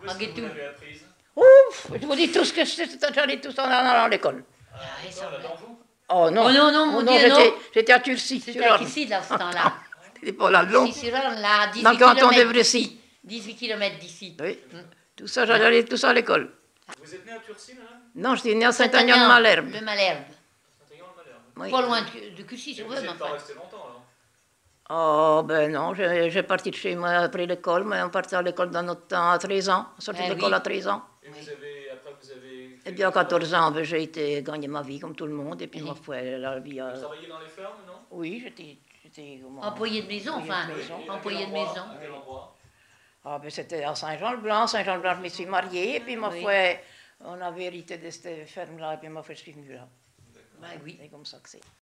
Où est-ce que vous l'avez apprise? Ouf, je vous dis tout ce que j'en ai tous en allant à l'école. Ah, d'accord, là, dans vous? Oh non, Oh non, non, mon Dieu, non. j'étais à Turcy. C'était à Ici, dans ce temps-là. C'était pas là long. Ici, sur là, à 18 Dans le canton km d'Evrécy. d'ici. 18 km d'ici. Oui, tout ça, j'allais tout ça à l'école. Vous êtes né à Turcy, madame? Non, j'étais né à Saint-Agnan-de-Malherbe. De Malherbe. Saint-Agnan-de-Malherbe. Oui. Pas loin de Cussy, Et si vous vous voulez, n'êtes mais pas enfin. resté longtemps, alors? Oh, ben non, j'ai parti de chez moi après l'école, mais on partait à l'école dans notre temps à 13 ans. On sortait de l'école à 13 ans. Et vous avez, après, vous avez... Et puis à 14 ans, ben, j'ai été gagner ma vie comme tout le monde. Et puis ma foi, la vie... Vous travaillez dans les fermes, non? Oui, j'étais comment, Employé de maison, enfin. Et à Employé quel de endroit? maison. À quel endroit? Ah, ben, c'était à Saint-Jean-le-Blanc. Saint-Jean-le-Blanc, je me suis mariée. Et puis ma Oui. foi, on avait hérité de cette ferme-là. Et puis ma foi, je suis venue là. Ben oui. C'est comme ça que c'est.